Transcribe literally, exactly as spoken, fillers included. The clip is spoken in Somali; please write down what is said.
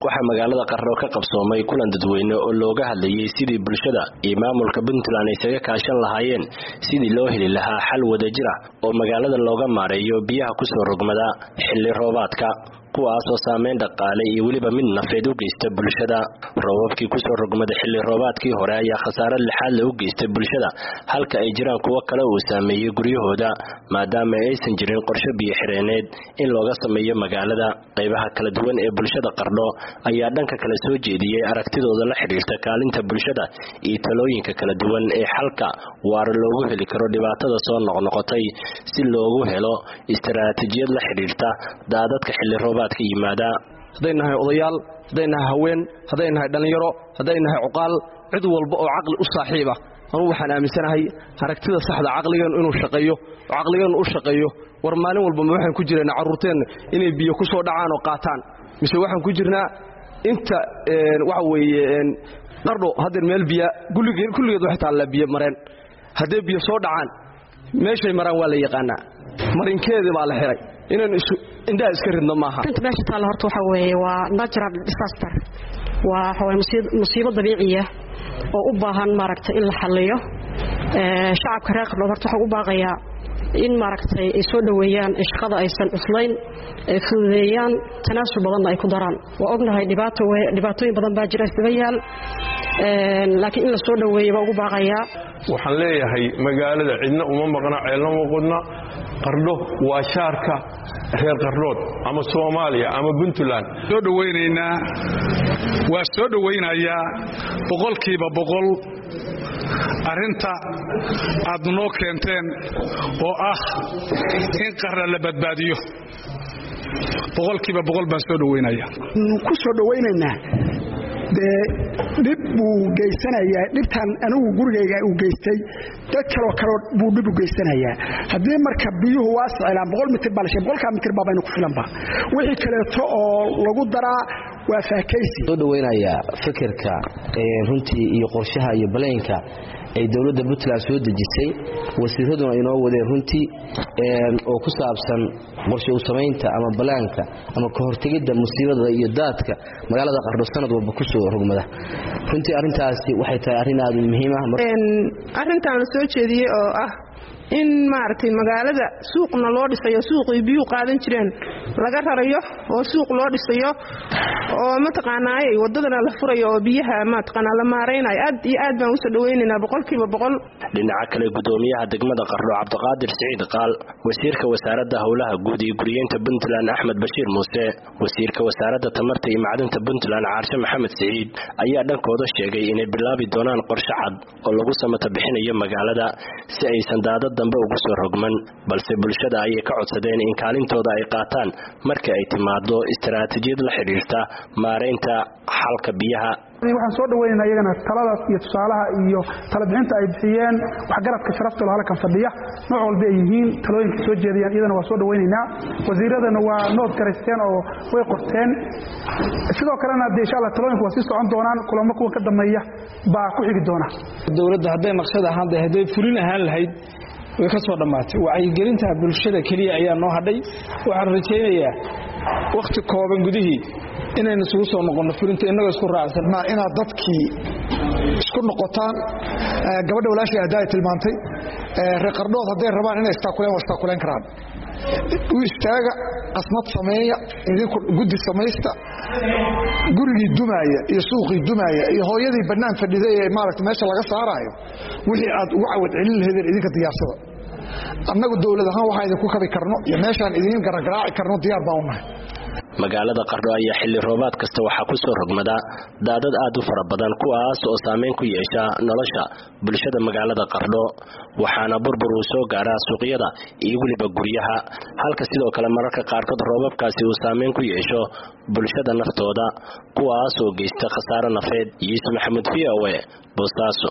waxa magaalada Qardho ka qabsoomay kulan dadweyne oo looga hadlayay sidii bulshada iyo maamulka Puntland ay isaga kaashan lahaayeen sidii loo heli lahaa xal wadajir ah oo magaalada looga maareeyo biyaha ku soo rogmada xilli roobaadka kuwaas oo saameyn dhaqaale iyo waliba mid nafeed u geystay bulshada. Roobabkii ku soo rogmada xilli roobaadkii hore ayaa khasaare lixaad leh u geystay bulshada halka ay jiraan kuwa kale oo saameeyay guryahooda maadaama aysan jirin qorshe biyo xireeneed in looga sameeyo magaalada. Qaybaha kala duwan ee bulshada Qardho ayaa dhanka kale soo jeediyay aragtidooda la xiriirta kaalinta bulshada iyo talooyinka kala duwan ee xalka waara loogu heli karo dhibaatada soo noqnoqotay si loogu helo istiraatiijiyad la xiriirta daadadka xilli roobaadka yimaada. hadaynahay odayaal hadaynahay haween hadaynahay dhalinyaro hadaynahay cuqaal cid walba oo aqal u saaxiib ah anu waxaan aaminsanahay aragtida saxda aqligan inuu shaqeeyo oo aqligan u shaqeeyo war maalin walba ma waxaan ku jirnaa caruurteen inay biyo ku soo dhacaan oo qaataan mise waxaan ku jirnaa inta waxa weeye Qardho haddii meel biyo kulligeed kulligeed waxa taala biyo mareen haddii biyo soo dhacaan meeshay maraan waa la yaqaanaa marinkeedii baa la xiray inaan isu inda iska ridno maaha inta meesha taala horta waxa weeye waa natural disaster waa xaway musiibo dabiici ah oo u baahan maaragtay in la xalliyo ee shacabka reer Qardho horta waxa u baaqaya in maaragtay ay soo dhaweeyaan shaqada aysan cuslayn ee fududeeyaan tanaasub badan ay ku daraan waa ognahay dhibaato dhibaatooyin badan baa jira isdabayaan ee laakiin in la soo dhaweeyo ugu baaqaya waxaan leeyahay magaalada cidna uma maqna ceelna uma qodna Qardho waa shaarka reer Qardhood ama Soomaaliya ama Puntland soo dhaweynayna waa soo dhaweynaya boqolkiiba boqol arinta aad noo keenteen oo ah in Qardho la badbaadiyo boqolkiiba boqol baan soo dhaweynaya ku soo dhaweynayna de dib buu geysanayaa dhibtan anigu gurigayga uu geystay dad kale kale buu dib u geysanayaa hadii marka biyuhu waasicaan boqol mitir baa la sheegay boqol mitir baa baynu ku filanba wixii kale oo lagu daraa waa faakaysi soo dhaweynaya fikirka ee runtii iyo qorshaha iyo baleenka ay dawladda Puntland soo dejisay wasiiraduna inoo wadeen runtii ee oo ku saabsan qorshe u sameynta ama balaanka ama ka hortagida musiibada iyo daadka magaalada Qardho sanad walba ku soo rogmada runtii arintaasi waxay tahay arin aad u muhiim ah een arintan soo jeediyay oo ah in maartay magaalada suuqna loo dhisayo suuqii biyo qaadan jireen laga rarayo oo suuq loo dhisayo oo ma taqaanaay wadadana la furayo oo biyaha ma taqaana la maareynayo aad iyo aad baan u soo dhaweynaa boqolkiiba boqol. dhinaca kale gudoomiyaha degmada Qardho Cabdiqaadir Saciid Qaal wasiirka wasaaradda howlaha guud iyo guriyeynta Puntland Axmed Bashiir Muuse wasiirka wasaaradda tamarta iyo macdanta Puntland Caarshe Maxamed Saciid ayaa dhankooda sheegay inay bilaabi doonaan qorshe cad oo lagu samata bixinayo magaalada si aysan daadad dambe ugu soo rogman balse bulshada ay ka codsadeen in kaalintooda ay qaataan marka ay timaado istiraatiijiyad la xiriirta maareynta xalka biyaha. waxaan soo dhaweynaa iyagana talada iyo tusaalaha iyo tala bixinta ay bixiyeen waxgaradka sharafta leh halkan fadhiya nooc walba ay yihiin talooyinka soo jeediyaan iyadana waa soo dhaweynaa wasiiradana waa nood gareysteen oo way qorteen sidoo kalena insha Allah talooyinku waa sii socon doonaan kulamo kuwa ka dambeeya baa ku xigi doona dawladda haday naqshad ahaan haday fulin ahaan lahayd way ka soo dhamaatay wacyigelinta bulshada kaliya ayaa noo hadhay waxaan rajaynayaa waqti kooban gudihii inaynu isugu soo noqono fulinta inagoo isku raacsan ma ina dadkii isku noqotaan gabadha walaashay aday tilmaantay reer Qardhood haday rabaan inay istaakuleen wasta kuleen karaan u istaaga qasnad sameeya idinku gudi sameeysta gurigii dumaaya iyo suuqii dumaaya iyo hooyadii banaan fadhiday ee maaragtay meesha laga saarayo wixii aad ugu cawad celin lahayd idinka diyaarsada annagu dawlad ahaan waxa idinku kabi karno iyo meeshaan idin gargaraaci karno diyaar baa u nahay. magaalada Qardho ayaa xilli roobaad kasta waxa ku soo rogmada daadad aad u fara badan kuwaas oo saameyn ku yeesha nolosha bulshada magaalada Qardho waxaana burbur uu soo gaaraa suuqyada iyo waliba guryaha halka sidoo kale mararka qaarkood roobabkaasi uu saameyn ku yeesho bulshada naftooda kuwaas oo geysta khasaare nafeed. Yuusuf Maxamed V O A Boosaaso.